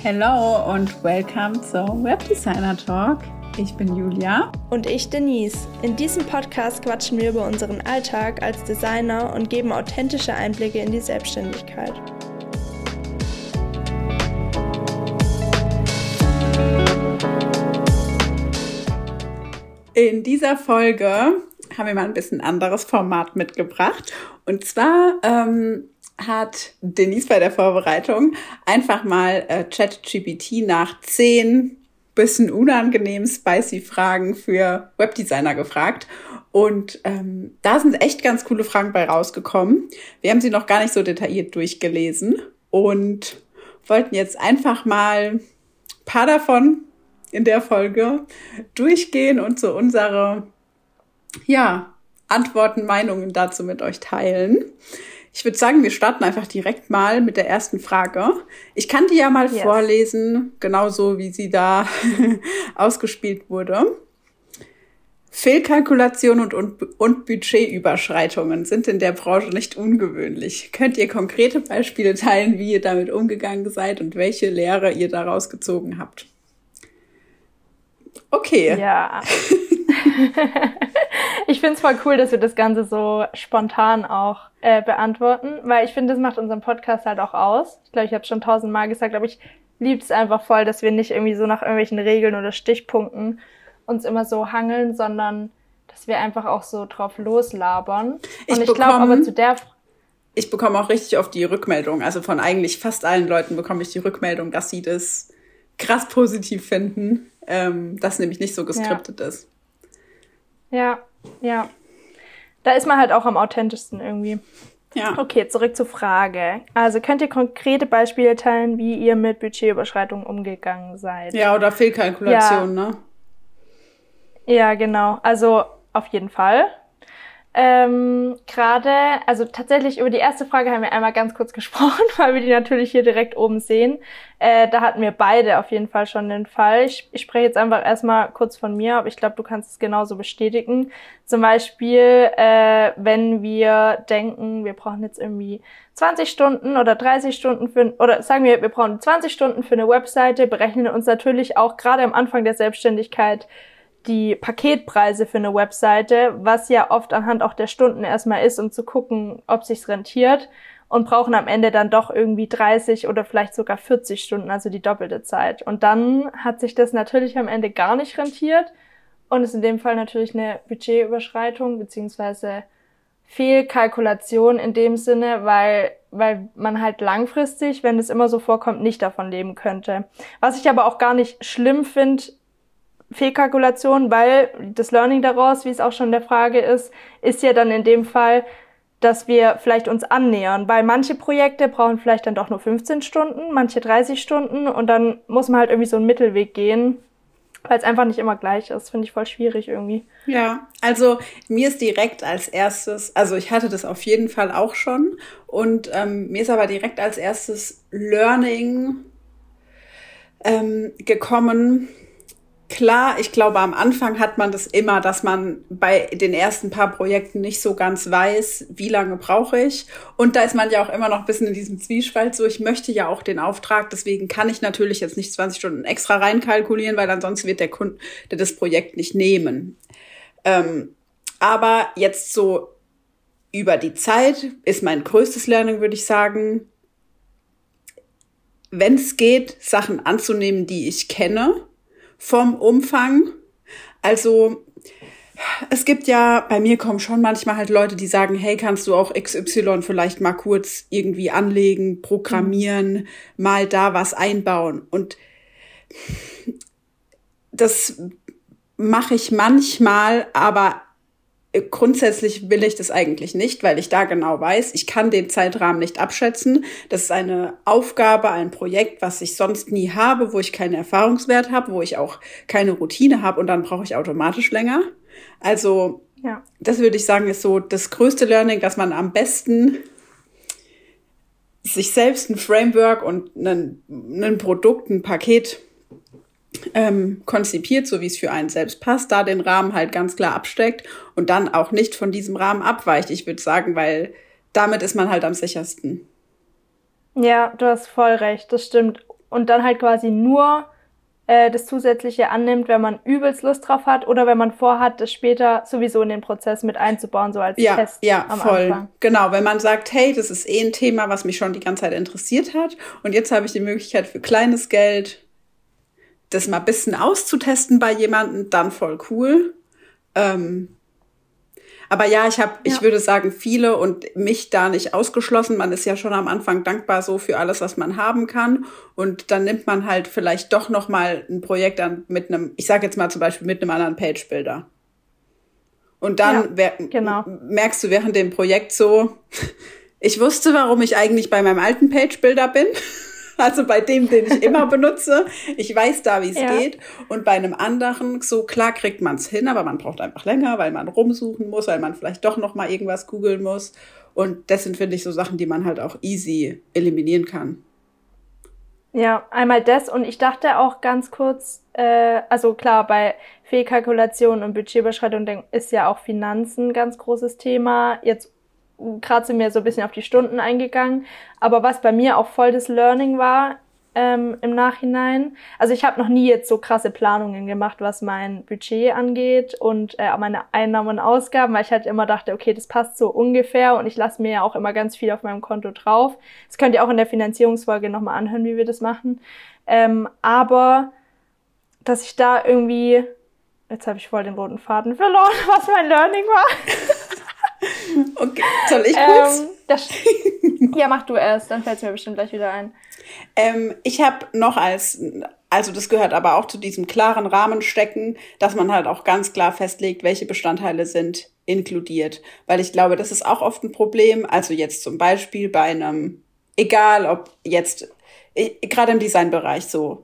Hello und welcome zum Webdesigner Talk. Ich bin Julia. Und ich Denise. In diesem Podcast quatschen wir über unseren Alltag als Designer und geben authentische Einblicke in die Selbstständigkeit. In dieser Folge haben wir mal ein bisschen anderes Format mitgebracht. Und zwar hat Denise bei der Vorbereitung einfach mal ChatGPT nach 10 bisschen unangenehmen, spicy Fragen für Webdesigner gefragt. Und da sind echt ganz coole Fragen bei rausgekommen. Wir haben sie noch gar nicht so detailliert durchgelesen und wollten jetzt einfach mal ein paar davon in der Folge durchgehen und so unsere Antworten, Meinungen dazu mit euch teilen. Ich würde sagen, wir starten einfach direkt mal mit der ersten Frage. Ich kann die ja mal vorlesen, genauso wie sie da ausgespielt wurde. Fehlkalkulation und Budgetüberschreitungen sind in der Branche nicht ungewöhnlich. Könnt ihr konkrete Beispiele teilen, wie ihr damit umgegangen seid und welche Lehre ihr daraus gezogen habt? Okay. Ja. Ich finde es voll cool, dass wir das Ganze so spontan auch beantworten, weil ich finde, das macht unseren Podcast halt auch aus. Ich glaube, ich habe es schon 1000-mal gesagt, aber ich liebe es einfach voll, dass wir nicht irgendwie so nach irgendwelchen Regeln oder Stichpunkten uns immer so hangeln, sondern dass wir einfach auch so drauf loslabern. Und ich glaube aber zu der... Ich bekomme auch richtig oft die Rückmeldung, also von eigentlich fast allen Leuten bekomme ich die Rückmeldung, dass sie das krass positiv finden, dass nämlich nicht so geskriptet ist. Ja. Da ist man halt auch am authentischsten irgendwie. Ja. Okay, zurück zur Frage. Also könnt ihr konkrete Beispiele teilen, wie ihr mit Budgetüberschreitungen umgegangen seid? Ja, oder Fehlkalkulation, ne? Ja, genau. Also auf jeden Fall. Also tatsächlich über die erste Frage haben wir einmal ganz kurz gesprochen, weil wir die natürlich hier direkt oben sehen. Da hatten wir beide auf jeden Fall schon den Fall. Ich spreche jetzt einfach erstmal kurz von mir, aber ich glaube, du kannst es genauso bestätigen. Zum Beispiel, wenn wir denken, wir brauchen jetzt irgendwie 20 Stunden oder 30 Stunden oder sagen wir brauchen 20 Stunden für eine Webseite, berechnen uns natürlich auch gerade am Anfang der Selbstständigkeit die Paketpreise für eine Webseite, was ja oft anhand auch der Stunden erstmal ist, um zu gucken, ob sich's rentiert, und brauchen am Ende dann doch irgendwie 30 oder vielleicht sogar 40 Stunden, also die doppelte Zeit. Und dann hat sich das natürlich am Ende gar nicht rentiert und ist in dem Fall natürlich eine Budgetüberschreitung beziehungsweise Fehlkalkulation in dem Sinne, weil man halt langfristig, wenn es immer so vorkommt, nicht davon leben könnte. Was ich aber auch gar nicht schlimm finde, Fehlkalkulation, weil das Learning daraus, wie es auch schon in der Frage ist ja dann in dem Fall, dass wir vielleicht uns annähern, weil manche Projekte brauchen vielleicht dann doch nur 15 Stunden, manche 30 Stunden und dann muss man halt irgendwie so einen Mittelweg gehen, weil es einfach nicht immer gleich ist. Finde ich voll schwierig irgendwie. Ja, also mir ist direkt als erstes, also ich hatte das auf jeden Fall auch schon und mir ist aber direkt als erstes Learning gekommen. Klar, ich glaube, am Anfang hat man das immer, dass man bei den ersten paar Projekten nicht so ganz weiß, wie lange brauche ich. Und da ist man ja auch immer noch ein bisschen in diesem Zwiespalt so, ich möchte ja auch den Auftrag, deswegen kann ich natürlich jetzt nicht 20 Stunden extra reinkalkulieren, weil ansonsten wird der Kunde das Projekt nicht nehmen. Aber jetzt so über die Zeit ist mein größtes Learning, würde ich sagen, wenn es geht, Sachen anzunehmen, die ich kenne, vom Umfang. Also es gibt ja, bei mir kommen schon manchmal halt Leute, die sagen, hey, kannst du auch XY vielleicht mal kurz irgendwie anlegen, programmieren, mal da was einbauen. Und das mache ich manchmal, aber grundsätzlich will ich das eigentlich nicht, weil ich da genau weiß, ich kann den Zeitrahmen nicht abschätzen. Das ist eine Aufgabe, ein Projekt, was ich sonst nie habe, wo ich keinen Erfahrungswert habe, wo ich auch keine Routine habe und dann brauche ich automatisch länger. Also Das würde ich sagen, ist so das größte Learning, dass man am besten sich selbst ein Framework und ein Produkt, ein Paket konzipiert, so wie es für einen selbst passt, da den Rahmen halt ganz klar absteckt und dann auch nicht von diesem Rahmen abweicht. Ich würde sagen, weil damit ist man halt am sichersten. Ja, du hast voll recht, das stimmt. und dann halt quasi nur das Zusätzliche annimmt, wenn man übelst Lust drauf hat oder wenn man vorhat, das später sowieso in den Prozess mit einzubauen, so als Test am Anfang. Genau, wenn man sagt, hey, das ist ein Thema, was mich schon die ganze Zeit interessiert hat und jetzt habe ich die Möglichkeit für kleines Geld das mal ein bisschen auszutesten bei jemandem, dann voll cool. Aber ja, ich würde sagen, viele und mich da nicht ausgeschlossen. Man ist ja schon am Anfang dankbar so für alles, was man haben kann. Und dann nimmt man halt vielleicht doch noch mal ein Projekt an mit einem, ich sage jetzt mal zum Beispiel mit einem anderen Page-Builder. Und dann merkst du während dem Projekt so, ich wusste, warum ich eigentlich bei meinem alten Page-Builder bin. Also bei dem, den ich immer benutze. Ich weiß da, wie es geht. Und bei einem anderen, so klar kriegt man es hin, aber man braucht einfach länger, weil man rumsuchen muss, weil man vielleicht doch noch mal irgendwas googeln muss. Und das sind, finde ich, so Sachen, die man halt auch easy eliminieren kann. Ja, einmal das. Und ich dachte auch ganz kurz, also klar, bei Fehlkalkulation und Budgetüberschreitung ist ja auch Finanzen ein ganz großes Thema. Jetzt gerade sind wir so ein bisschen auf die Stunden eingegangen, aber was bei mir auch voll das Learning war im Nachhinein, also ich habe noch nie jetzt so krasse Planungen gemacht, was mein Budget angeht und meine Einnahmen und Ausgaben, weil ich halt immer dachte, okay, das passt so ungefähr und ich lasse mir ja auch immer ganz viel auf meinem Konto drauf. Das könnt ihr auch in der Finanzierungsfolge nochmal anhören, wie wir das machen. Aber dass ich da irgendwie, jetzt habe ich voll den roten Faden verloren, was mein Learning war. Okay, soll ich kurz? Ja, mach du erst, dann fällt es mir bestimmt gleich wieder ein. Ich habe noch also das gehört aber auch zu diesem klaren Rahmen stecken, dass man halt auch ganz klar festlegt, welche Bestandteile sind inkludiert. Weil ich glaube, das ist auch oft ein Problem. Also jetzt zum Beispiel bei einem, egal ob jetzt, gerade im Designbereich so,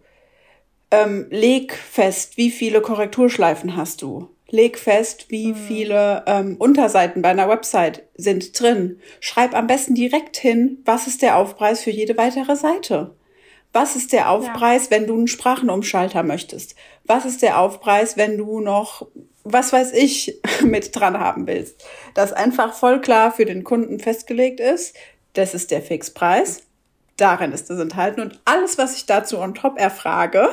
leg fest, wie viele Korrekturschleifen hast du. Leg fest, wie viele Unterseiten bei einer Website sind drin. Schreib am besten direkt hin, was ist der Aufpreis für jede weitere Seite? Was ist der Aufpreis, wenn du einen Sprachenumschalter möchtest? Was ist der Aufpreis, wenn du noch, was weiß ich, mit dran haben willst? Dass einfach voll klar für den Kunden festgelegt ist, das ist der Fixpreis, darin ist es enthalten und alles, was ich dazu on top erfrage.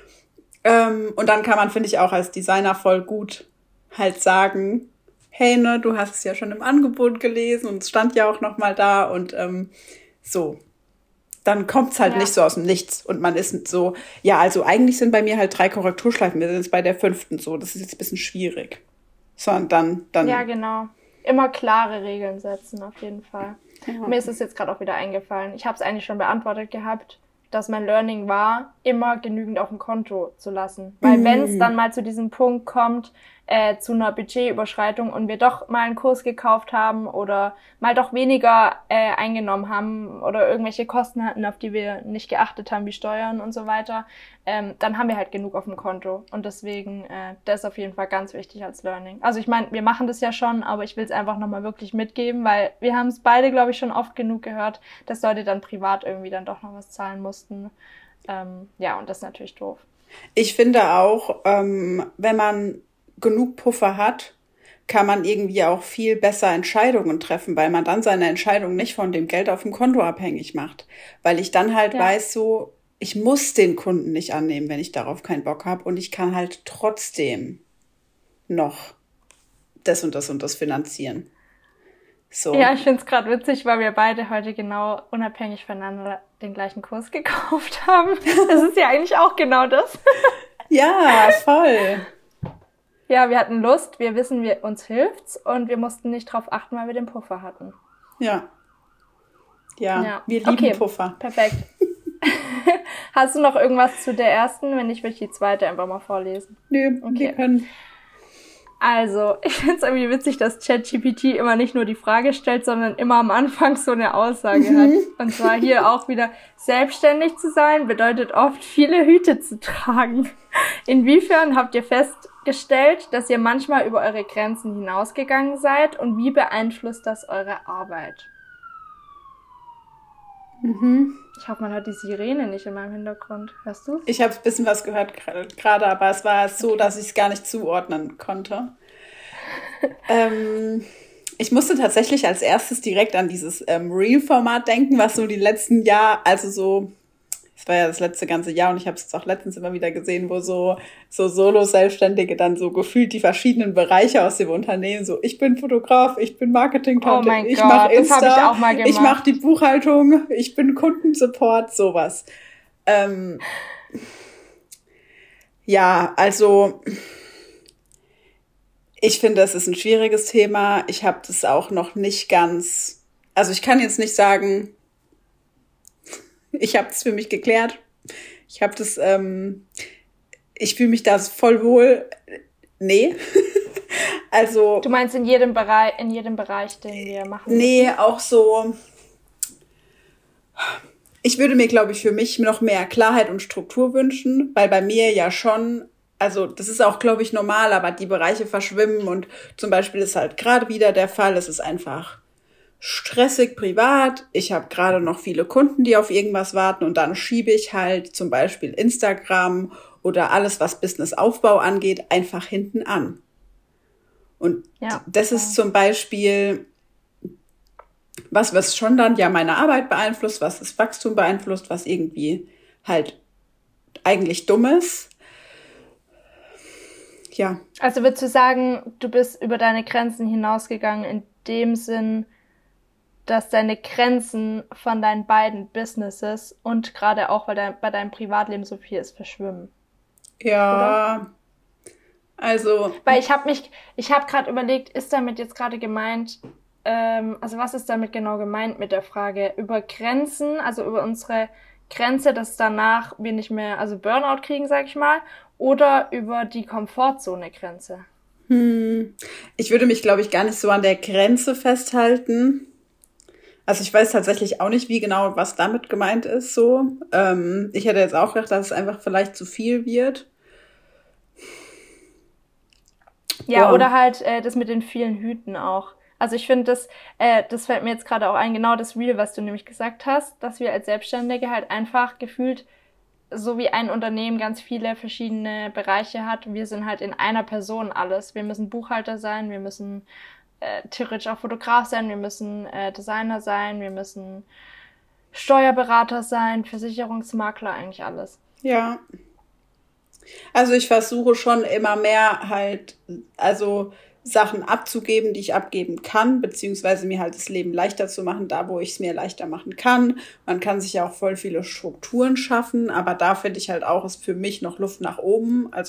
Und dann kann man, finde ich, auch als Designer voll gut halt sagen, hey, ne, du hast es ja schon im Angebot gelesen und es stand ja auch noch mal da und so. Dann kommt's halt nicht so aus dem Nichts und man ist so, ja, also eigentlich sind bei mir halt 3 Korrekturschleifen, wir sind jetzt bei der 5. so, das ist jetzt ein bisschen schwierig. Sondern dann. Ja, genau. Immer klare Regeln setzen, auf jeden Fall. Ja. Mir ist es jetzt gerade auch wieder eingefallen. Ich habe es eigentlich schon beantwortet gehabt, dass mein Learning war, immer genügend auf dem Konto zu lassen. Weil wenn es dann mal zu diesem Punkt kommt, zu einer Budgetüberschreitung und wir doch mal einen Kurs gekauft haben oder mal doch weniger eingenommen haben oder irgendwelche Kosten hatten, auf die wir nicht geachtet haben, wie Steuern und so weiter, dann haben wir halt genug auf dem Konto. Und deswegen, das ist auf jeden Fall ganz wichtig als Learning. Also ich meine, wir machen das ja schon, aber ich will es einfach nochmal wirklich mitgeben, weil wir haben es beide, glaube ich, schon oft genug gehört, dass Leute dann privat irgendwie dann doch noch was zahlen mussten. Ja, und das ist natürlich doof. Ich finde auch, wenn man genug Puffer hat, kann man irgendwie auch viel besser Entscheidungen treffen, weil man dann seine Entscheidung nicht von dem Geld auf dem Konto abhängig macht. Weil ich dann halt weiß so, ich muss den Kunden nicht annehmen, wenn ich darauf keinen Bock habe und ich kann halt trotzdem noch das und das und das finanzieren. So. Ja, ich finde es gerade witzig, weil wir beide heute genau unabhängig voneinander den gleichen Kurs gekauft haben. Das ist ja eigentlich auch genau das. Ja, voll. Ja, wir hatten Lust, wir wissen, uns hilft's und wir mussten nicht drauf achten, weil wir den Puffer hatten. Ja, wir lieben Puffer. Perfekt. Hast du noch irgendwas zu der ersten? Wenn nicht, will ich die zweite einfach mal vorlesen. Nö, okay. Wir können. Also, ich finde es irgendwie witzig, dass ChatGPT immer nicht nur die Frage stellt, sondern immer am Anfang so eine Aussage hat. Und zwar hier auch wieder, selbstständig zu sein bedeutet oft, viele Hüte zu tragen. Inwiefern habt ihr festgestellt, dass ihr manchmal über eure Grenzen hinausgegangen seid und wie beeinflusst das eure Arbeit? Ich hoffe, man hört die Sirene nicht in meinem Hintergrund. Hörst du? Ich habe ein bisschen was gehört gerade, aber es war so, dass ich es gar nicht zuordnen konnte. Ich musste tatsächlich als erstes direkt an dieses Reel-Format denken, was so die letzten Jahre, also so das war ja das letzte ganze Jahr und ich habe es auch letztens immer wieder gesehen, wo so Solo-Selbstständige dann so gefühlt die verschiedenen Bereiche aus dem Unternehmen, so ich bin Fotograf, ich bin Marketing-Tante, ich mache Insta, das hab ich auch mal gemacht. Ich mache die Buchhaltung, ich bin Kundensupport, sowas. Ja, also ich finde, das ist ein schwieriges Thema. Ich habe das auch noch nicht ganz, also ich kann jetzt nicht sagen, ich habe das für mich geklärt. Ich habe das, ich fühle mich da voll wohl. Nee. Also. Du meinst in jedem Bereich, den wir machen? Nee, auch so. Ich würde mir, glaube ich, für mich noch mehr Klarheit und Struktur wünschen, weil bei mir ja schon, also das ist auch, glaube ich, normal, aber die Bereiche verschwimmen und zum Beispiel ist halt gerade wieder der Fall, es ist einfach stressig privat. Ich habe gerade noch viele Kunden, die auf irgendwas warten und dann schiebe ich halt zum Beispiel Instagram oder alles, was Businessaufbau angeht, einfach hinten an. Und das ist zum Beispiel was schon dann ja meine Arbeit beeinflusst, was das Wachstum beeinflusst, was irgendwie halt eigentlich dumm ist. Ja. Also würdest du sagen, du bist über deine Grenzen hinausgegangen in dem Sinn, dass deine Grenzen von deinen beiden Businesses und gerade auch bei deinem Privatleben so viel ist, verschwimmen? Ja. Oder? Also. Weil ich habe gerade überlegt, ist damit jetzt gerade gemeint, also was ist damit genau gemeint mit der Frage über Grenzen, also über unsere Grenze, dass danach wir nicht mehr, also Burnout kriegen, sag ich mal, oder über die Komfortzone-Grenze? Ich würde mich, glaube ich, gar nicht so an der Grenze festhalten. Also ich weiß tatsächlich auch nicht, wie genau, was damit gemeint ist, so. Ich hätte jetzt auch gedacht, dass es einfach vielleicht zu viel wird. Ja, oder halt das mit den vielen Hüten auch. Also ich finde, das fällt mir jetzt gerade auch ein, genau das Real, was du nämlich gesagt hast, dass wir als Selbstständige halt einfach gefühlt, so wie ein Unternehmen ganz viele verschiedene Bereiche hat, wir sind halt in einer Person alles. Wir müssen Buchhalter sein, wir müssen theoretisch auch Fotograf sein, wir müssen Designer sein, wir müssen Steuerberater sein, Versicherungsmakler, eigentlich alles. Ja. Also ich versuche schon immer mehr halt, also Sachen abzugeben, die ich abgeben kann, beziehungsweise mir halt das Leben leichter zu machen, da wo ich es mir leichter machen kann. Man kann sich ja auch voll viele Strukturen schaffen, aber da finde ich halt auch, ist für mich noch Luft nach oben. Also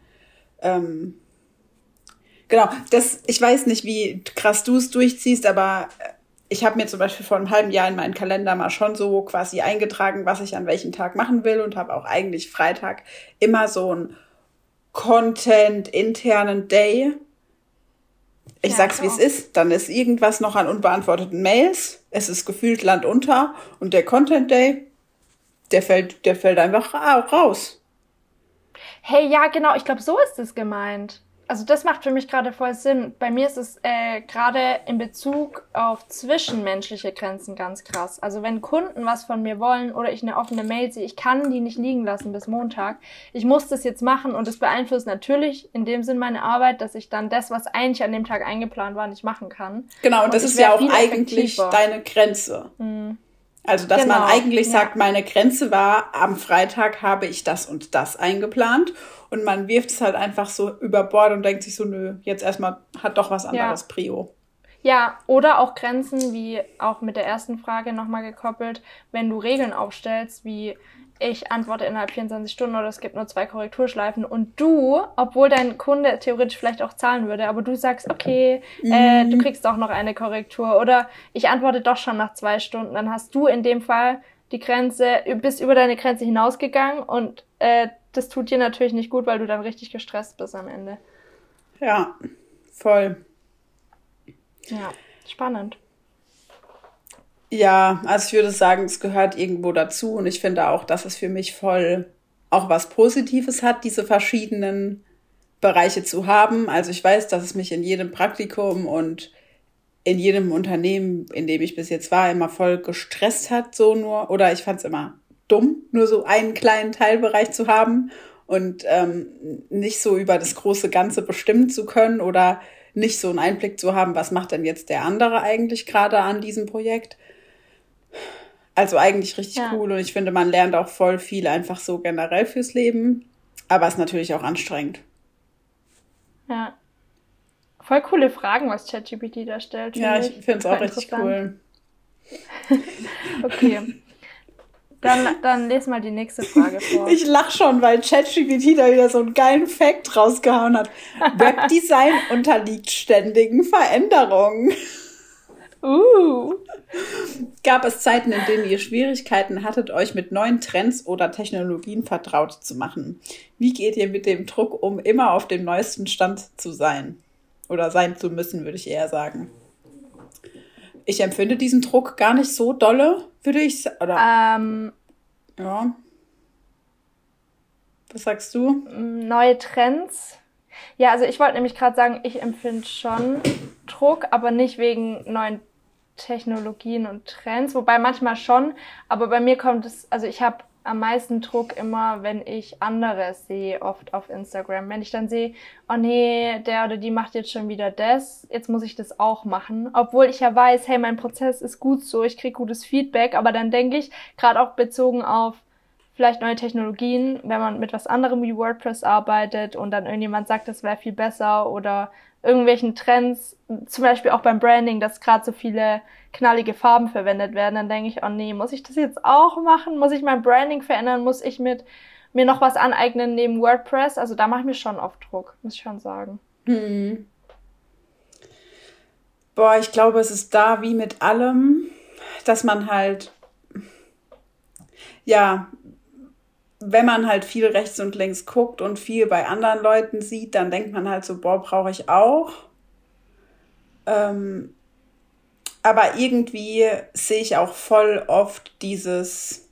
genau, ich weiß nicht, wie krass du es durchziehst, aber ich habe mir zum Beispiel vor einem halben Jahr in meinen Kalender mal schon so quasi eingetragen, was ich an welchem Tag machen will und habe auch eigentlich Freitag immer so einen Content-internen Day. Ich sag's, wie es ist. Dann ist irgendwas noch an unbeantworteten Mails. Es ist gefühlt Land unter. Und der Content Day, der fällt einfach raus. Hey, ja, genau. Ich glaube, so ist es gemeint. Also das macht für mich gerade voll Sinn. Bei mir ist es gerade in Bezug auf zwischenmenschliche Grenzen ganz krass. Also wenn Kunden was von mir wollen oder ich eine offene Mail sehe, ich kann die nicht liegen lassen bis Montag. Ich muss das jetzt machen und es beeinflusst natürlich in dem Sinn meine Arbeit, dass ich dann das, was eigentlich an dem Tag eingeplant war, nicht machen kann. Genau, und das ist ja auch eigentlich deine Grenze. Also, dass man eigentlich sagt, meine Grenze war, am Freitag habe ich das und das eingeplant. Und man wirft es halt einfach so über Bord und denkt sich so, nö, jetzt erstmal hat doch was anderes Prio. Ja, oder auch Grenzen, wie auch mit der ersten Frage nochmal gekoppelt, wenn du Regeln aufstellst, wie ich antworte innerhalb 24 Stunden oder es gibt nur 2 Korrekturschleifen und du, obwohl dein Kunde theoretisch vielleicht auch zahlen würde, aber du sagst, okay, du kriegst auch noch eine Korrektur oder ich antworte doch schon nach 2 Stunden, dann hast du in dem Fall die Grenze, bist über deine Grenze hinausgegangen und das tut dir natürlich nicht gut, weil du dann richtig gestresst bist am Ende. Ja, voll. Ja, spannend. Ja, also ich würde sagen, es gehört irgendwo dazu und ich finde auch, dass es für mich voll auch was Positives hat, diese verschiedenen Bereiche zu haben. Also ich weiß, dass es mich in jedem Praktikum und in jedem Unternehmen, in dem ich bis jetzt war, immer voll gestresst hat, so nur, oder ich fand es immer dumm, nur so einen kleinen Teilbereich zu haben und nicht so über das große Ganze bestimmen zu können oder nicht so einen Einblick zu haben, was macht denn jetzt der andere eigentlich gerade an diesem Projekt. Also eigentlich richtig cool und ich finde, man lernt auch voll viel einfach so generell fürs Leben, aber es ist natürlich auch anstrengend. Ja. Voll coole Fragen, was ChatGPT da stellt. Ja, ich finde es auch richtig cool. Okay. Dann lese mal die nächste Frage vor. Ich lach schon, weil ChatGPT da wieder so einen geilen Fact rausgehauen hat. Webdesign unterliegt ständigen Veränderungen. Gab es Zeiten, in denen ihr Schwierigkeiten hattet, euch mit neuen Trends oder Technologien vertraut zu machen? Wie geht ihr mit dem Druck um, immer auf dem neuesten Stand zu sein? Oder sein zu müssen, würde ich eher sagen. Ich empfinde diesen Druck gar nicht so dolle, würde ich sagen. Ja. Was sagst du? Neue Trends. Ja, also ich wollte nämlich gerade sagen, ich empfinde schon Druck, aber nicht wegen neuen Technologien und Trends, wobei manchmal schon, aber bei mir kommt es, also ich habe am meisten Druck immer, wenn ich andere sehe, oft auf Instagram. Wenn ich dann sehe, oh nee, der oder die macht jetzt schon wieder das, jetzt muss ich das auch machen. Obwohl ich ja weiß, hey, mein Prozess ist gut so, ich kriege gutes Feedback, aber dann denke ich, gerade auch bezogen auf vielleicht neue Technologien, wenn man mit was anderem wie WordPress arbeitet und dann irgendjemand sagt, das wäre viel besser oder irgendwelchen Trends, zum Beispiel auch beim Branding, dass gerade so viele knallige Farben verwendet werden, dann denke ich, oh nee, muss ich das jetzt auch machen? Muss ich mein Branding verändern? Muss ich mir noch was aneignen neben WordPress? Also da mache ich mir schon oft Druck, muss ich schon sagen. Boah, ich glaube, es ist da wie mit allem, dass man halt, ja, wenn man halt viel rechts und links guckt und viel bei anderen Leuten sieht, dann denkt man halt so, boah, brauche ich auch. Aber irgendwie sehe ich auch voll oft dieses,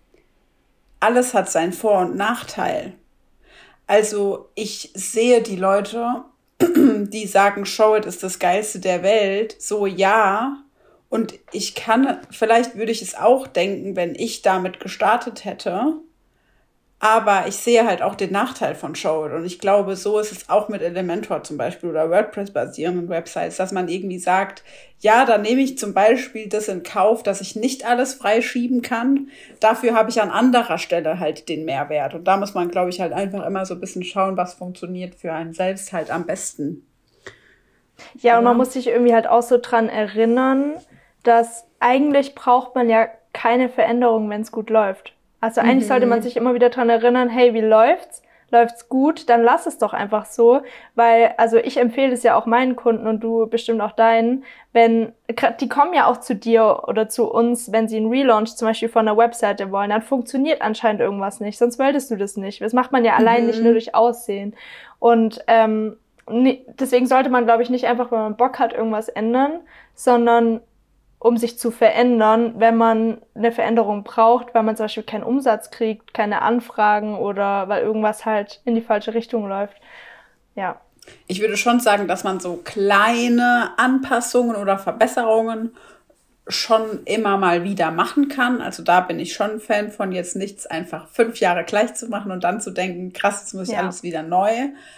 alles hat seinen Vor- und Nachteil. Also ich sehe die Leute, die sagen, Showit ist das Geilste der Welt, so ja. Und vielleicht würde ich es auch denken, wenn ich damit gestartet hätte. Aber ich sehe halt auch den Nachteil von Showit. Und ich glaube, so ist es auch mit Elementor zum Beispiel oder WordPress-basierenden Websites, dass man irgendwie sagt, ja, dann nehme ich zum Beispiel das in Kauf, dass ich nicht alles freischieben kann. Dafür habe ich an anderer Stelle halt den Mehrwert. Und da muss man, glaube ich, halt einfach immer so ein bisschen schauen, was funktioniert für einen selbst halt am besten. Ja, und man muss sich irgendwie halt auch so dran erinnern, dass eigentlich braucht man ja keine Veränderung, wenn es gut läuft. Also eigentlich sollte man sich immer wieder dran erinnern, hey, wie läuft's? Läuft's gut? Dann lass es doch einfach so, weil, also ich empfehle es ja auch meinen Kunden und du bestimmt auch deinen, die kommen ja auch zu dir oder zu uns, wenn sie einen Relaunch zum Beispiel von einer Webseite wollen, dann funktioniert anscheinend irgendwas nicht, sonst meldest du das nicht. Das macht man ja allein nicht nur durch Aussehen. Und deswegen sollte man, glaube ich, nicht einfach, wenn man Bock hat, irgendwas ändern, sondern um sich zu verändern, wenn man eine Veränderung braucht, weil man zum Beispiel keinen Umsatz kriegt, keine Anfragen oder weil irgendwas halt in die falsche Richtung läuft. Ja. Ich würde schon sagen, dass man so kleine Anpassungen oder Verbesserungen schon immer mal wieder machen kann. Also da bin ich schon ein Fan von, jetzt nichts einfach 5 Jahre gleich zu machen und dann zu denken, krass, jetzt muss ich alles wieder neu.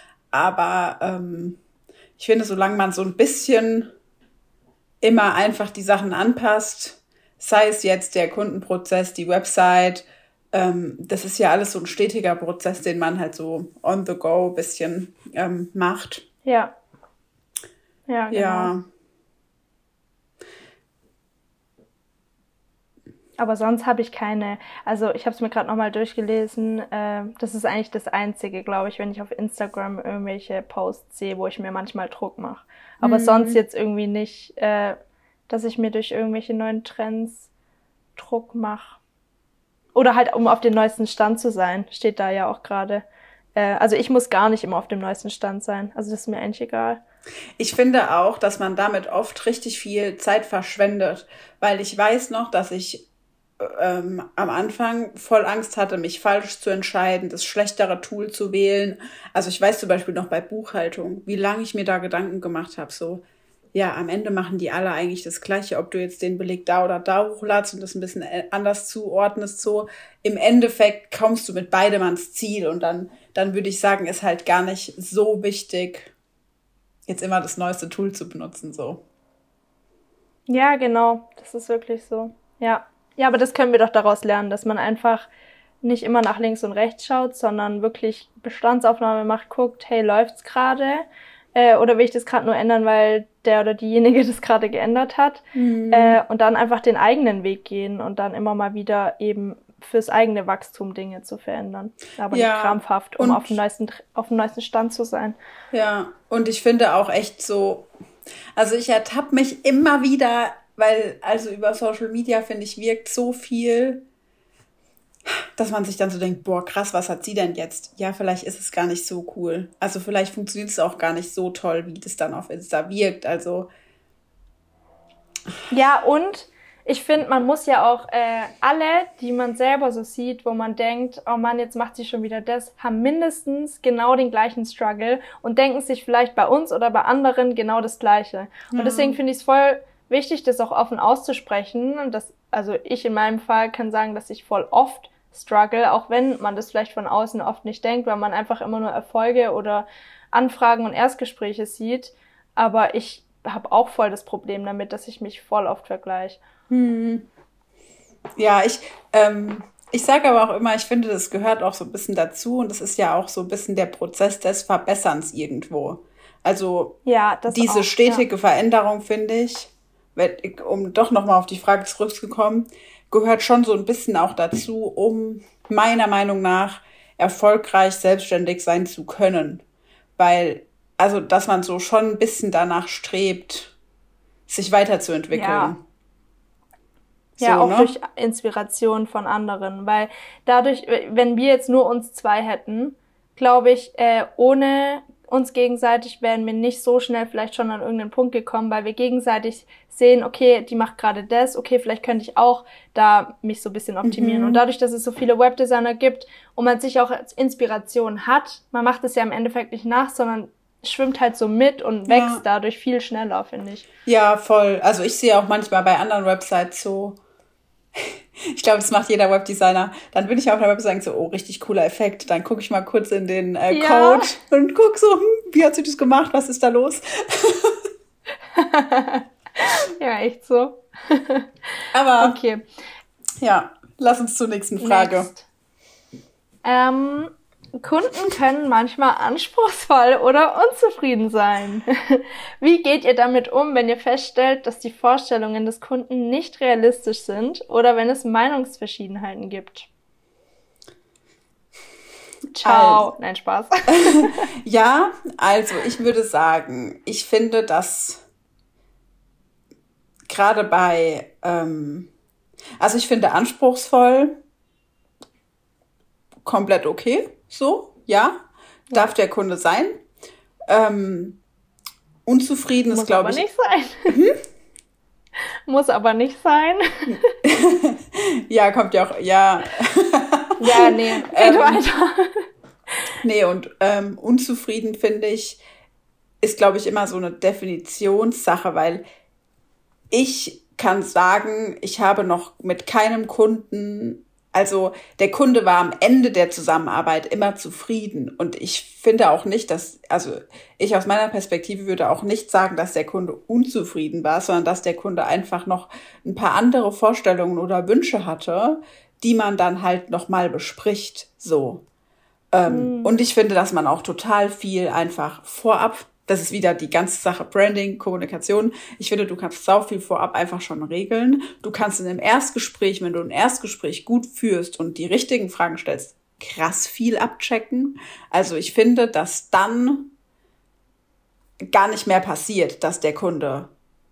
Aber ich finde, solange man so ein bisschen immer einfach die Sachen anpasst, sei es jetzt der Kundenprozess, die Website, das ist ja alles so ein stetiger Prozess, den man halt so on the go ein bisschen macht. Ja. Ja, genau. Ja. Aber sonst habe ich keine, also ich habe es mir gerade nochmal durchgelesen, das ist eigentlich das Einzige, glaube ich, wenn ich auf Instagram irgendwelche Posts sehe, wo ich mir manchmal Druck mache. Aber sonst jetzt irgendwie nicht, dass ich mir durch irgendwelche neuen Trends Druck mache. Oder halt, um auf dem neuesten Stand zu sein, steht da ja auch gerade. Also ich muss gar nicht immer auf dem neuesten Stand sein, also das ist mir eigentlich egal. Ich finde auch, dass man damit oft richtig viel Zeit verschwendet, weil ich weiß noch, dass ich am Anfang voll Angst hatte, mich falsch zu entscheiden, das schlechtere Tool zu wählen. Also ich weiß zum Beispiel noch bei Buchhaltung, wie lange ich mir da Gedanken gemacht habe. So, ja, am Ende machen die alle eigentlich das Gleiche, ob du jetzt den Beleg da oder da hochladst und das ein bisschen anders zuordnest. So, im Endeffekt kommst du mit beidem ans Ziel und dann würde ich sagen, ist halt gar nicht so wichtig, jetzt immer das neueste Tool zu benutzen. So. Ja, genau, das ist wirklich so. Ja. Ja, aber das können wir doch daraus lernen, dass man einfach nicht immer nach links und rechts schaut, sondern wirklich Bestandsaufnahme macht, guckt, hey, läuft's gerade? Oder will ich das gerade nur ändern, weil der oder diejenige das gerade geändert hat? Und dann einfach den eigenen Weg gehen und dann immer mal wieder eben fürs eigene Wachstum Dinge zu verändern. Aber nicht krampfhaft, um auf dem neuesten Stand zu sein. Ja, und ich finde auch echt so, also ich ertappe mich immer wieder, weil also über Social Media, finde ich, wirkt so viel, dass man sich dann so denkt, boah, krass, was hat sie denn jetzt? Ja, vielleicht ist es gar nicht so cool. Also vielleicht funktioniert es auch gar nicht so toll, wie das dann auf Insta wirkt. Also ja, und ich finde, man muss ja auch alle, die man selber so sieht, wo man denkt, oh Mann, jetzt macht sie schon wieder das, haben mindestens genau den gleichen Struggle und denken sich vielleicht bei uns oder bei anderen genau das Gleiche. Und deswegen finde ich es voll wichtig, das auch offen auszusprechen. Und also ich in meinem Fall kann sagen, dass ich voll oft struggle, auch wenn man das vielleicht von außen oft nicht denkt, weil man einfach immer nur Erfolge oder Anfragen und Erstgespräche sieht. Aber ich habe auch voll das Problem damit, dass ich mich voll oft vergleiche. ja, ich sage aber auch immer, ich finde, das gehört auch so ein bisschen dazu und das ist ja auch so ein bisschen der Prozess des Verbesserns irgendwo. Also Ja, das diese auch, ja. stetige Veränderung, finde ich, um doch nochmal auf die Frage zurückzukommen, gehört schon so ein bisschen auch dazu, um meiner Meinung nach erfolgreich selbstständig sein zu können. Weil, also, dass man so schon ein bisschen danach strebt, sich weiterzuentwickeln. Ja. So, Ja, auch ne? durch Inspiration von anderen, weil dadurch, wenn wir jetzt nur uns zwei hätten, glaube ich, ohne uns gegenseitig wären wir nicht so schnell vielleicht schon an irgendeinen Punkt gekommen, weil wir gegenseitig sehen, okay, die macht gerade das, okay, vielleicht könnte ich auch da mich so ein bisschen optimieren. Und dadurch, dass es so viele Webdesigner gibt und man sich auch als Inspiration hat, man macht es ja im Endeffekt nicht nach, sondern schwimmt halt so mit und wächst dadurch viel schneller, finde ich. Ja, voll. Also ich sehe auch manchmal bei anderen Websites so, ich glaube, das macht jeder Webdesigner. Dann bin ich auf einer Website und so, oh, richtig cooler Effekt. Dann gucke ich mal kurz in den Code und gucke so, wie hat sie das gemacht? Was ist da los? Ja, echt so. Aber Okay. ja, lass uns zur nächsten Frage. Next. Kunden können manchmal anspruchsvoll oder unzufrieden sein. Wie geht ihr damit um, wenn ihr feststellt, dass die Vorstellungen des Kunden nicht realistisch sind oder wenn es Meinungsverschiedenheiten gibt? Ciao. Nein, Spaß. Ja, also ich würde sagen, ich finde, dass gerade bei, also ich finde anspruchsvoll komplett okay, so, ja, darf der Kunde sein. Unzufrieden ist, glaube ich. Muss aber nicht sein. Muss aber nicht sein. Ja, kommt ja auch, ja. Ja, nee, red weiter. Nee, und unzufrieden, finde ich, ist, glaube ich, immer so eine Definitionssache, weil ich kann sagen, ich habe noch mit keinem Kunden, also der Kunde war am Ende der Zusammenarbeit immer zufrieden. Und ich finde auch nicht, also ich aus meiner Perspektive würde auch nicht sagen, dass der Kunde unzufrieden war, sondern dass der Kunde einfach noch ein paar andere Vorstellungen oder Wünsche hatte, die man dann halt nochmal bespricht, so. Und ich finde, dass man auch total viel einfach vorab, das ist wieder die ganze Sache Branding, Kommunikation. Ich finde, du kannst sau viel vorab einfach schon regeln. Du kannst in einem Erstgespräch, wenn du ein Erstgespräch gut führst und die richtigen Fragen stellst, krass viel abchecken. Also ich finde, dass dann gar nicht mehr passiert, dass der Kunde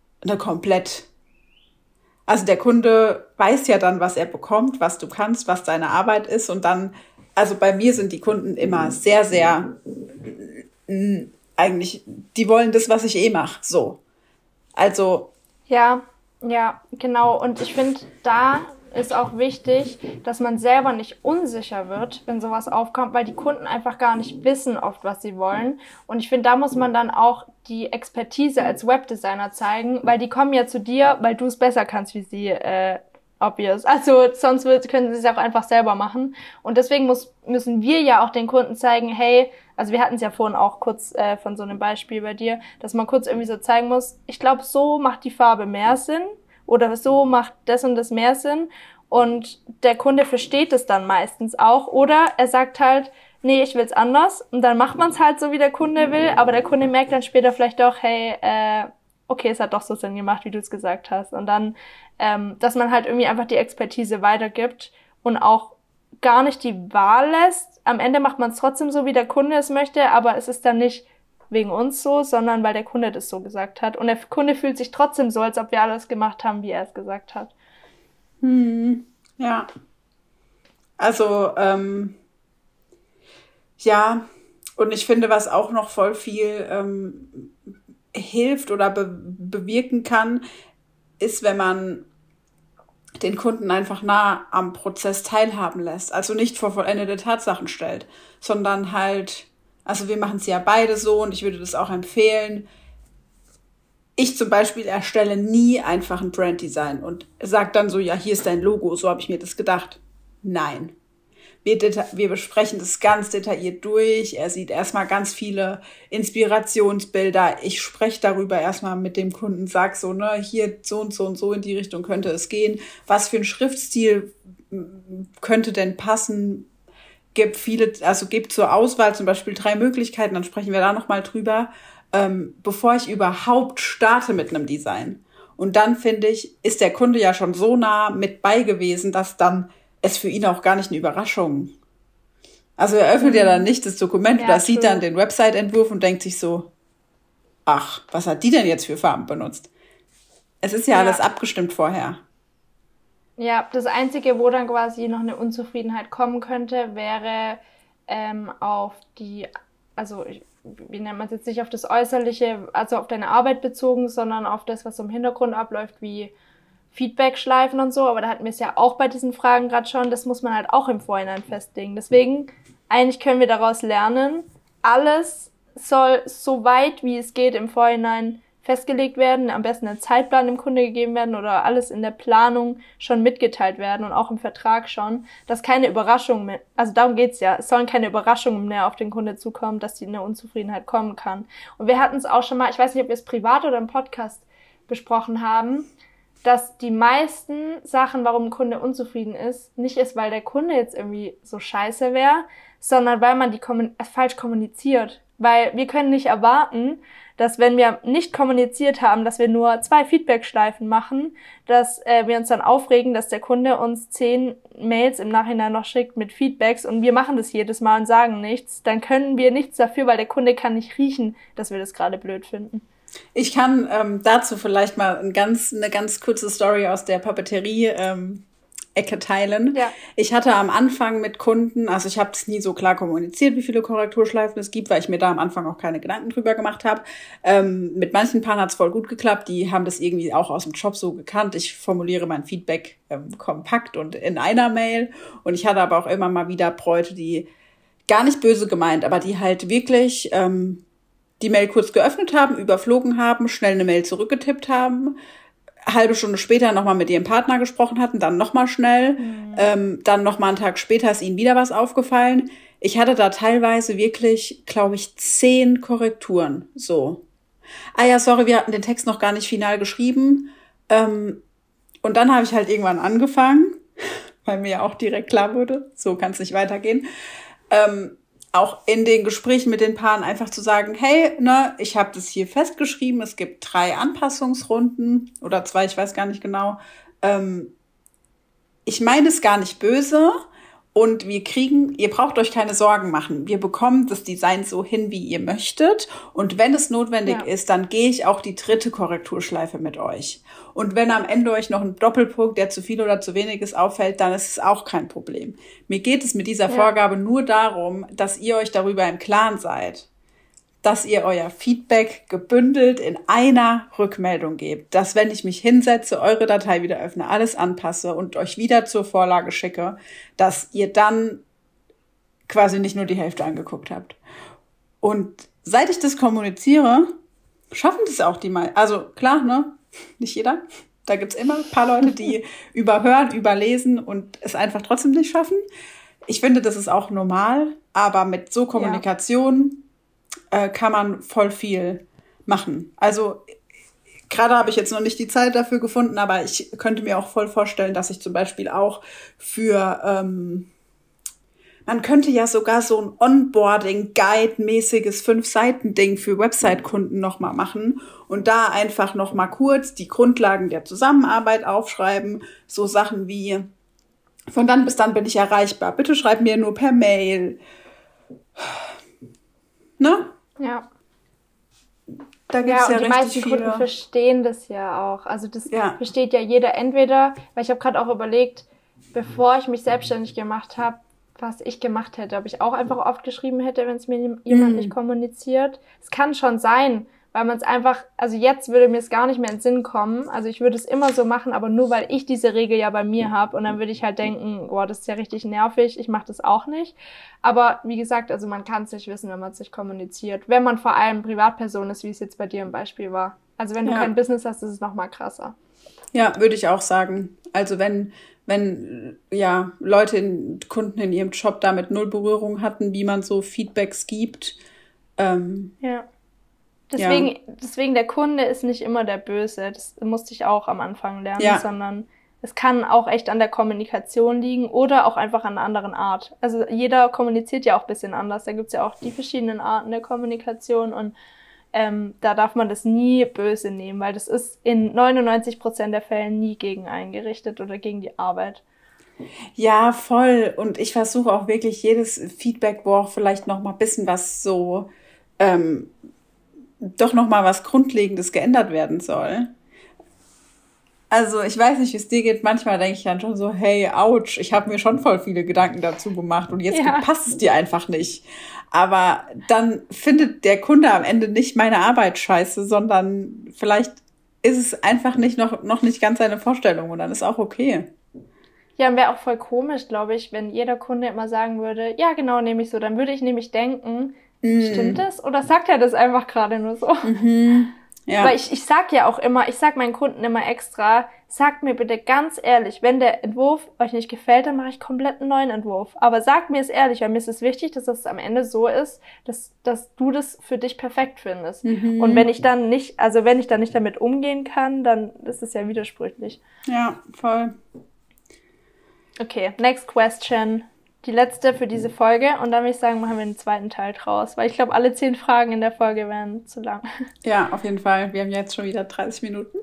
also der Kunde weiß ja dann, was er bekommt, was du kannst, was deine Arbeit ist und dann, also bei mir sind die Kunden immer sehr, sehr eigentlich, die wollen das, was ich mache, so. Also. Ja, genau. Und ich finde, da ist auch wichtig, dass man selber nicht unsicher wird, wenn sowas aufkommt, weil die Kunden einfach gar nicht wissen oft, was sie wollen. Und ich finde, da muss man dann auch die Expertise als Webdesigner zeigen, weil die kommen ja zu dir, weil du es besser kannst wie sie, obvious. Also sonst können sie es auch einfach selber machen. Und deswegen müssen wir ja auch den Kunden zeigen, hey, also wir hatten es ja vorhin auch kurz von so einem Beispiel bei dir, dass man kurz irgendwie so zeigen muss, ich glaube, so macht die Farbe mehr Sinn oder so macht das und das mehr Sinn. Und der Kunde versteht es dann meistens auch. Oder er sagt halt, nee, ich will's anders. Und dann macht man es halt so, wie der Kunde will. Aber der Kunde merkt dann später vielleicht doch, hey, okay, es hat doch so Sinn gemacht, wie du es gesagt hast. Und dann, dass man halt irgendwie einfach die Expertise weitergibt und auch gar nicht die Wahl lässt. Am Ende macht man es trotzdem so, wie der Kunde es möchte, aber es ist dann nicht wegen uns so, sondern weil der Kunde das so gesagt hat. Und der Kunde fühlt sich trotzdem so, als ob wir alles gemacht haben, wie er es gesagt hat. Ja. Also, ja, und ich finde, was auch noch voll viel hilft oder bewirken kann, ist, wenn man den Kunden einfach nah am Prozess teilhaben lässt. Also nicht vor vollendete Tatsachen stellt, sondern halt, also wir machen es ja beide so und ich würde das auch empfehlen. Ich zum Beispiel erstelle nie einfach ein Branddesign und sage dann so, ja, hier ist dein Logo, so habe ich mir das gedacht. Nein. Wir besprechen das ganz detailliert durch. Er sieht erstmal ganz viele Inspirationsbilder. Ich spreche darüber erstmal mit dem Kunden, sag so, ne, hier so und so und so in die Richtung könnte es gehen. Was für ein Schriftstil könnte denn passen? Gibt zur Auswahl zum Beispiel 3 Möglichkeiten, dann sprechen wir da nochmal drüber, bevor ich überhaupt starte mit einem Design. Und dann, finde ich, ist der Kunde ja schon so nah mit bei gewesen, dass dann es für ihn auch gar nicht eine Überraschung. Also er öffnet ja dann nicht das Dokument oder sieht dann den Website-Entwurf und denkt sich so, ach, was hat die denn jetzt für Farben benutzt? Es ist ja alles abgestimmt vorher. Ja, das Einzige, wo dann quasi noch eine Unzufriedenheit kommen könnte, wäre auf die, also wie nennt man es jetzt, nicht auf das Äußerliche, also auf deine Arbeit bezogen, sondern auf das, was im Hintergrund abläuft, wie Feedback-Schleifen und so, aber da hatten wir es ja auch bei diesen Fragen gerade schon, das muss man halt auch im Vorhinein festlegen. Deswegen, eigentlich können wir daraus lernen, alles soll so weit wie es geht im Vorhinein festgelegt werden, am besten ein Zeitplan dem Kunde gegeben werden oder alles in der Planung schon mitgeteilt werden und auch im Vertrag schon, dass keine Überraschungen mehr, also darum geht's ja, es sollen keine Überraschungen mehr auf den Kunde zukommen, dass die eine Unzufriedenheit kommen kann. Und wir hatten es auch schon mal, ich weiß nicht, ob wir es privat oder im Podcast besprochen haben, dass die meisten Sachen, warum ein Kunde unzufrieden ist, nicht ist, weil der Kunde jetzt irgendwie so scheiße wäre, sondern weil man die falsch kommuniziert. Weil wir können nicht erwarten, dass wenn wir nicht kommuniziert haben, dass wir nur 2 Feedback-Schleifen machen, dass wir uns dann aufregen, dass der Kunde uns 10 Mails im Nachhinein noch schickt mit Feedbacks und wir machen das jedes Mal und sagen nichts, dann können wir nichts dafür, weil der Kunde kann nicht riechen, dass wir das gerade blöd finden. Ich kann dazu vielleicht mal eine ganz kurze Story aus der Papeterie-Ecke teilen. Ja. Ich hatte am Anfang mit Kunden, also ich habe es nie so klar kommuniziert, wie viele Korrekturschleifen es gibt, weil ich mir da am Anfang auch keine Gedanken drüber gemacht habe. Mit manchen Paaren hat es voll gut geklappt, die haben das irgendwie auch aus dem Job so gekannt. Ich formuliere mein Feedback kompakt und in einer Mail. Und ich hatte aber auch immer mal wieder Bräute, die gar nicht böse gemeint, aber die halt wirklich die Mail kurz geöffnet haben, überflogen haben, schnell eine Mail zurückgetippt haben, halbe Stunde später nochmal mit ihrem Partner gesprochen hatten, dann nochmal schnell, dann nochmal einen Tag später ist ihnen wieder was aufgefallen. Ich hatte da teilweise wirklich, glaube ich, 10 Korrekturen, so. Ah ja, sorry, wir hatten den Text noch gar nicht final geschrieben. Und dann habe ich halt irgendwann angefangen, weil mir ja auch direkt klar wurde, so kann es nicht weitergehen, auch in den Gesprächen mit den Paaren einfach zu sagen, hey, ne, ich habe das hier festgeschrieben, es gibt 3 Anpassungsrunden oder 2, ich weiß gar nicht genau. Ich meine es gar nicht böse und ihr braucht euch keine Sorgen machen. Wir bekommen das Design so hin, wie ihr möchtet. Und wenn es notwendig ist, dann gehe ich auch die 3. Korrekturschleife mit euch. Und wenn am Ende euch noch ein Doppelpunkt, der zu viel oder zu wenig ist, auffällt, dann ist es auch kein Problem. Mir geht es mit dieser Vorgabe nur darum, dass ihr euch darüber im Klaren seid, dass ihr euer Feedback gebündelt in einer Rückmeldung gebt. Dass, wenn ich mich hinsetze, eure Datei wieder öffne, alles anpasse und euch wieder zur Vorlage schicke, dass ihr dann quasi nicht nur die Hälfte angeguckt habt. Und seit ich das kommuniziere, schaffen das auch die mal. Also klar, ne? Nicht jeder. Da gibt's immer ein paar Leute, die überhören, überlesen und es einfach trotzdem nicht schaffen. Ich finde, das ist auch normal, aber mit so Kommunikation kann man voll viel machen. Also gerade habe ich jetzt noch nicht die Zeit dafür gefunden, aber ich könnte mir auch voll vorstellen, dass ich zum Beispiel auch für, man könnte ja sogar so ein Onboarding-Guide-mäßiges 5-Seiten-Ding für Website-Kunden nochmal machen und da einfach nochmal kurz die Grundlagen der Zusammenarbeit aufschreiben. So Sachen wie, von dann bis dann bin ich erreichbar. Bitte schreib mir nur per Mail. Ne? Ja. Da gibt's ja und die richtig meisten viele. Kunden verstehen das ja auch. Also das Ja. versteht ja jeder entweder, weil ich habe gerade auch überlegt, bevor ich mich selbstständig gemacht habe, was ich gemacht hätte, ob ich auch einfach oft geschrieben hätte, wenn es mir jemand nicht kommuniziert. Es kann schon sein, weil man es einfach, also jetzt würde mir es gar nicht mehr in den Sinn kommen. Also ich würde es immer so machen, aber nur weil ich diese Regel ja bei mir habe. Und dann würde ich halt denken, boah, das ist ja richtig nervig, ich mache das auch nicht. Aber wie gesagt, also man kann es nicht wissen, wenn man es nicht kommuniziert. Wenn man vor allem Privatperson ist, wie es jetzt bei dir im Beispiel war. Also wenn du kein Business hast, ist es noch mal krasser. Ja, würde ich auch sagen. Also wenn ja Leute, Kunden in ihrem Job damit null Berührung hatten, wie man so Feedbacks gibt. Ja. Deswegen der Kunde ist nicht immer der Böse. Das musste ich auch am Anfang lernen, sondern es kann auch echt an der Kommunikation liegen oder auch einfach an einer anderen Art. Also jeder kommuniziert ja auch ein bisschen anders. Da gibt's ja auch die verschiedenen Arten der Kommunikation und da darf man das nie böse nehmen, weil das ist in 99% der Fällen nie gegen einen gerichtet oder gegen die Arbeit. Ja, voll. Und ich versuche auch wirklich jedes Feedback, wo auch vielleicht noch mal ein bisschen was so, doch noch mal was Grundlegendes geändert werden soll. Also ich weiß nicht, wie es dir geht. Manchmal denke ich dann schon so, hey, ouch, ich habe mir schon voll viele Gedanken dazu gemacht und jetzt passt es dir einfach nicht. Aber dann findet der Kunde am Ende nicht meine Arbeit scheiße, sondern vielleicht ist es einfach noch nicht ganz seine Vorstellung und dann ist auch okay. Ja, und wäre auch voll komisch, glaube ich, wenn jeder Kunde immer sagen würde, ja, genau, nehme ich so. Dann würde ich nämlich denken, stimmt das? Oder sagt er das einfach gerade nur so? Ja. Weil ich sag ja auch immer, ich sag meinen Kunden immer extra, sagt mir bitte ganz ehrlich, wenn der Entwurf euch nicht gefällt, dann mache ich komplett einen neuen Entwurf. Aber sagt mir es ehrlich, weil mir ist es wichtig, dass das am Ende so ist, dass du das für dich perfekt findest. Und wenn ich dann nicht damit umgehen kann, dann ist es ja widersprüchlich. Ja, voll. Okay, next question. Die letzte für diese Folge und dann würde ich sagen, machen wir den zweiten Teil draus, weil ich glaube, alle 10 Fragen in der Folge wären zu lang. Ja, auf jeden Fall. Wir haben jetzt schon wieder 30 Minuten.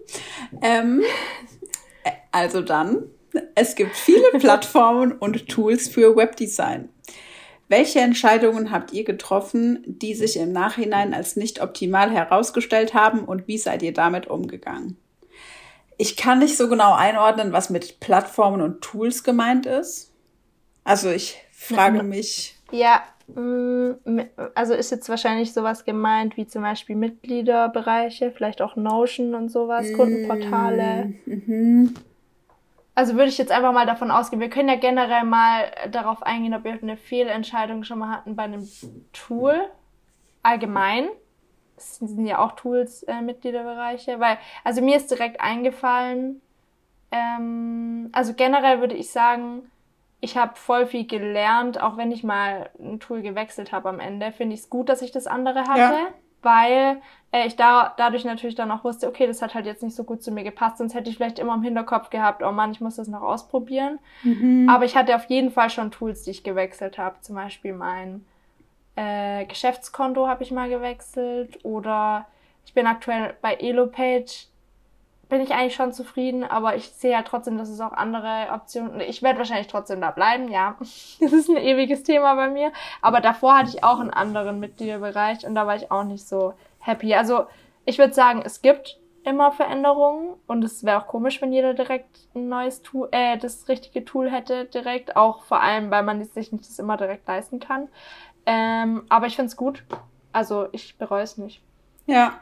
Also dann, es gibt viele Plattformen und Tools für Webdesign. Welche Entscheidungen habt ihr getroffen, die sich im Nachhinein als nicht optimal herausgestellt haben und wie seid ihr damit umgegangen? Ich kann nicht so genau einordnen, was mit Plattformen und Tools gemeint ist. Also ich frage mich... Ja, also ist jetzt wahrscheinlich sowas gemeint wie zum Beispiel Mitgliederbereiche, vielleicht auch Notion und sowas, Kundenportale. Also würde ich jetzt einfach mal davon ausgehen, wir können ja generell mal darauf eingehen, ob wir eine Fehlentscheidung schon mal hatten bei einem Tool allgemein. Das sind ja auch Tools, Mitgliederbereiche, weil, also mir ist direkt eingefallen, also generell würde ich sagen, ich habe voll viel gelernt, auch wenn ich mal ein Tool gewechselt habe am Ende, finde ich es gut, dass ich das andere hatte, weil ich dadurch natürlich dann auch wusste, okay, das hat halt jetzt nicht so gut zu mir gepasst, sonst hätte ich vielleicht immer im Hinterkopf gehabt, oh Mann, ich muss das noch ausprobieren. Aber ich hatte auf jeden Fall schon Tools, die ich gewechselt habe, zum Beispiel mein Geschäftskonto habe ich mal gewechselt oder ich bin aktuell bei Elopage, bin ich eigentlich schon zufrieden, aber ich sehe halt trotzdem, dass es auch andere Optionen, ich werde wahrscheinlich trotzdem da bleiben, ja, das ist ein ewiges Thema bei mir, aber davor hatte ich auch einen anderen Mitgliederbereich und da war ich auch nicht so happy. Also ich würde sagen, es gibt immer Veränderungen und es wäre auch komisch, wenn jeder direkt ein neues Tool, das richtige Tool hätte direkt, auch vor allem, weil man sich nicht das immer direkt leisten kann. Aber ich finde es gut. Also ich bereue es nicht. Ja,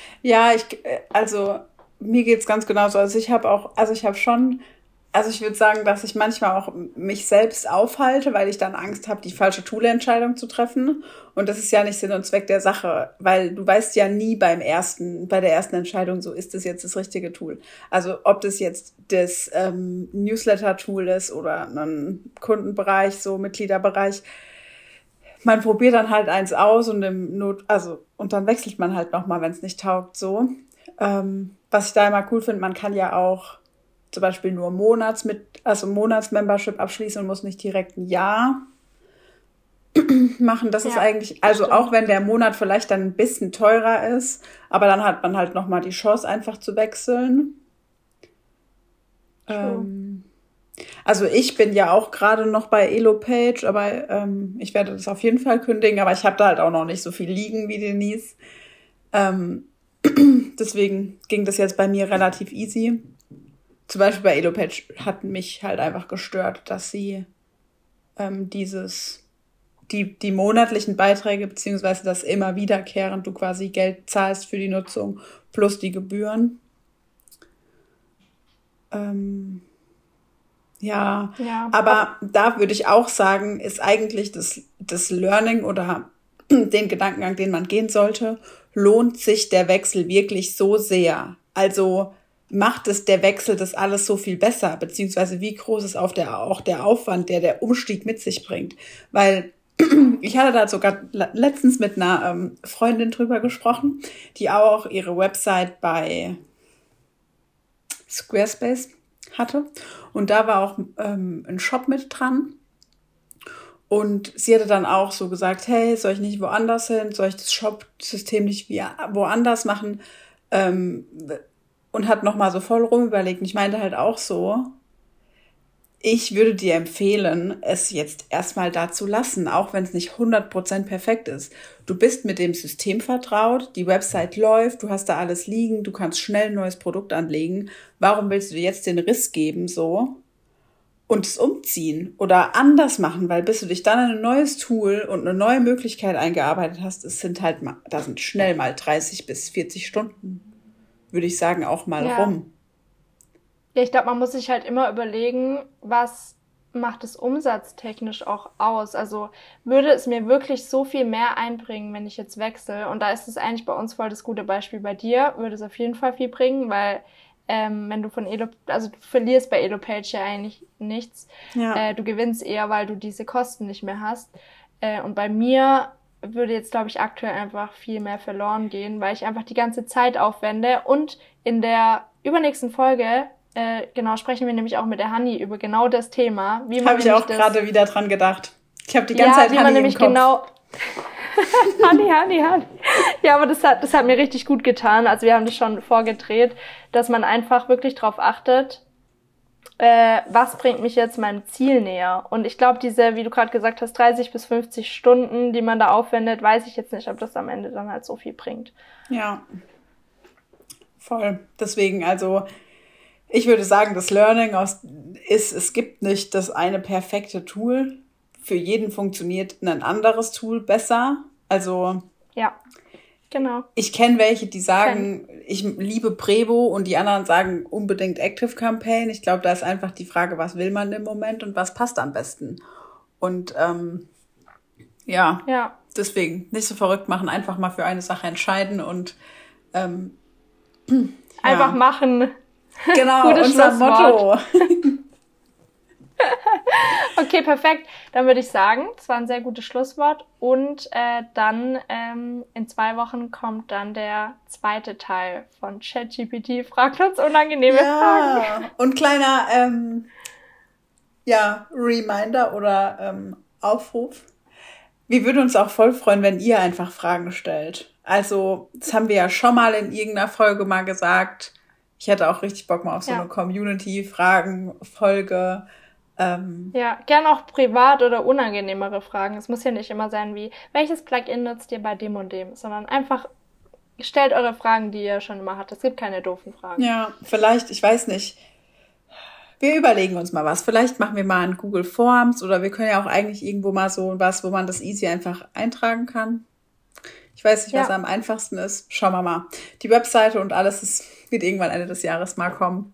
also mir geht's ganz genauso. Also ich würde sagen, dass ich manchmal auch mich selbst aufhalte, weil ich dann Angst habe, die falsche Toolentscheidung zu treffen. Und das ist ja nicht Sinn und Zweck der Sache, weil du weißt ja nie bei der ersten Entscheidung, so ist das jetzt das richtige Tool. Also ob das jetzt das Newsletter-Tool ist oder ein Kundenbereich, so Mitgliederbereich. Man probiert dann halt eins aus und und dann wechselt man halt nochmal, wenn es nicht taugt, so. Was ich da immer cool finde, man kann ja auch zum Beispiel nur Monatsmembership abschließen und muss nicht direkt ein Jahr machen. Das ist eigentlich, also stimmt. Auch wenn der Monat vielleicht dann ein bisschen teurer ist, aber dann hat man halt nochmal die Chance, einfach zu wechseln. Also ich bin ja auch gerade noch bei Elopage, aber ich werde das auf jeden Fall kündigen, aber ich habe da halt auch noch nicht so viel liegen wie Denise. Deswegen ging das jetzt bei mir relativ easy. Zum Beispiel bei Elopage hat mich halt einfach gestört, dass sie die monatlichen Beiträge, beziehungsweise das immer wiederkehrend du quasi Geld zahlst für die Nutzung plus die Gebühren. Aber da würde ich auch sagen, ist eigentlich das Learning oder den Gedankengang, den man gehen sollte, lohnt sich der Wechsel wirklich so sehr? Also macht es der Wechsel das alles so viel besser? Beziehungsweise wie groß ist auch der Aufwand, der Umstieg mit sich bringt? Weil ich hatte da sogar letztens mit einer Freundin drüber gesprochen, die auch ihre Website bei Squarespace hatte. Und da war auch ein Shop mit dran. Und sie hatte dann auch so gesagt, hey, soll ich nicht woanders hin? Soll ich das Shop-System nicht woanders machen? Und hat nochmal so voll rumüberlegt. Und ich meinte halt auch so, ich würde dir empfehlen, es jetzt erstmal da zu lassen, auch wenn es nicht 100% perfekt ist. Du bist mit dem System vertraut, die Website läuft, du hast da alles liegen, du kannst schnell ein neues Produkt anlegen. Warum willst du dir jetzt den Riss geben so und es umziehen oder anders machen? Weil bis du dich dann in ein neues Tool und eine neue Möglichkeit eingearbeitet hast, da sind schnell mal 30 bis 40 Stunden, würde ich sagen, auch mal rum. Ja, ich glaube, man muss sich halt immer überlegen, was macht es umsatztechnisch auch aus? Also würde es mir wirklich so viel mehr einbringen, wenn ich jetzt wechsle? Und da ist es eigentlich bei uns voll das gute Beispiel. Bei dir würde es auf jeden Fall viel bringen, weil wenn du also du verlierst bei Elopage ja eigentlich nichts. Ja. Du gewinnst eher, weil du diese Kosten nicht mehr hast. Und bei mir würde jetzt, glaube ich, aktuell einfach viel mehr verloren gehen, weil ich einfach die ganze Zeit aufwende. Und in der übernächsten Folge sprechen wir nämlich auch mit der Hanni über genau das Thema. Habe ich auch gerade wieder dran gedacht. Ich habe die ganze Zeit Hanni im Kopf. Genau Hanni. Ja, aber das hat mir richtig gut getan. Also wir haben das schon vorgedreht, dass man einfach wirklich drauf achtet, was bringt mich jetzt meinem Ziel näher. Und ich glaube, diese, wie du gerade gesagt hast, 30 bis 50 Stunden, die man da aufwendet, weiß ich jetzt nicht, ob das am Ende dann halt so viel bringt. Ja, voll. Deswegen, also ich würde sagen, das Learning ist, es gibt nicht das eine perfekte Tool. Für jeden funktioniert ein anderes Tool besser. Also ja, genau. Ich kenne welche, die sagen, ich liebe Prevo und die anderen sagen unbedingt Active Campaign. Ich glaube, da ist einfach die Frage, was will man im Moment und was passt am besten. Und deswegen nicht so verrückt machen, einfach mal für eine Sache entscheiden und einfach machen. Genau, unser Motto. Okay, perfekt. Dann würde ich sagen, das war ein sehr gutes Schlusswort. Und dann in 2 Wochen kommt dann der zweite Teil von ChatGPT. Fragt uns unangenehme Fragen. Und kleiner Reminder oder Aufruf. Wir würden uns auch voll freuen, wenn ihr einfach Fragen stellt. Also, das haben wir ja schon mal in irgendeiner Folge mal gesagt. Ich hätte auch richtig Bock mal auf so eine Community-Fragen-Folge. Ja, gern auch privat oder unangenehmere Fragen. Es muss ja nicht immer sein wie, welches Plugin nutzt ihr bei dem und dem, sondern einfach stellt eure Fragen, die ihr schon immer hattet. Es gibt keine doofen Fragen. Ja, vielleicht, ich weiß nicht. Wir überlegen uns mal was. Vielleicht machen wir mal ein Google Forms oder wir können ja auch eigentlich irgendwo mal so was, wo man das easy einfach eintragen kann. Ich weiß nicht, was am einfachsten ist. Schauen wir mal. Die Webseite und alles wird irgendwann Ende des Jahres mal kommen.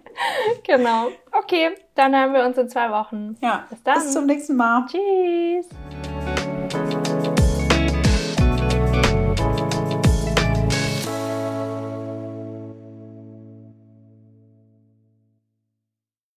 Genau. Okay, dann hören wir uns in 2 Wochen. Ja, bis zum nächsten Mal. Tschüss.